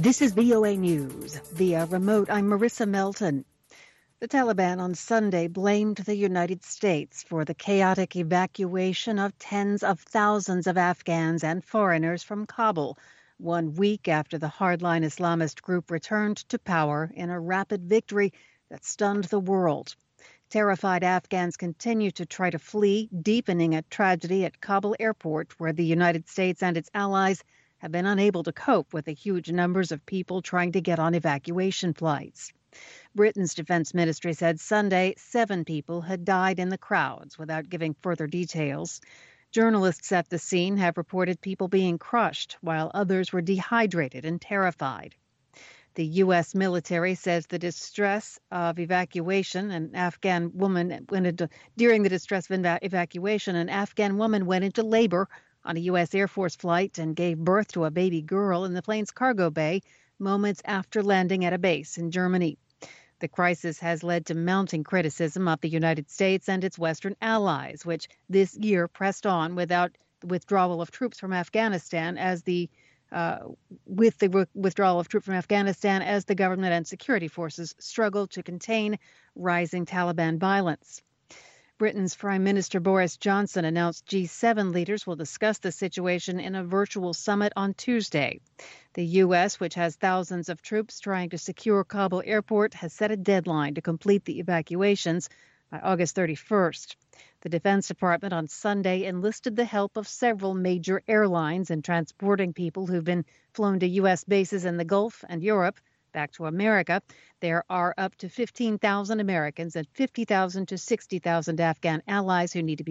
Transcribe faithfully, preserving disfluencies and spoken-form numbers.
This is V O A News. Via remote, I'm Marissa Melton. The Taliban on Sunday blamed the United States for the chaotic evacuation of tens of thousands of Afghans and foreigners from Kabul, one week after the hardline Islamist group returned to power in a rapid victory that stunned the world. Terrified Afghans continue to try to flee, deepening a tragedy at Kabul airport, where the United States and its allies have been unable to cope with the huge numbers of people trying to get on evacuation flights. Britain's defense ministry said Sunday seven people had died in the crowds, without giving further details. Journalists at the scene have reported people being crushed, while others were dehydrated and terrified. The U S military says the distress of evacuation, an Afghan woman went into, during the distress of eva- evacuation, an Afghan woman went into labor on a U S Air Force flight and gave birth to a baby girl in the plane's cargo bay moments after landing at a base in Germany. The crisis has led to mounting criticism of the United States and its Western allies, which this year pressed on without the withdrawal of troops from Afghanistan as the uh, with the re- withdrawal of troops from Afghanistan as the government and security forces struggle to contain rising Taliban violence. Britain's Prime Minister Boris Johnson announced G seven leaders will discuss the situation in a virtual summit on Tuesday. The U S, which has thousands of troops trying to secure Kabul airport, has set a deadline to complete the evacuations by August thirty-first. The Defense Department on Sunday enlisted the help of several major airlines in transporting people who've been flown to U S bases in the Gulf and Europe back to America. There are up to fifteen thousand Americans and fifty thousand to sixty thousand Afghan allies who need to be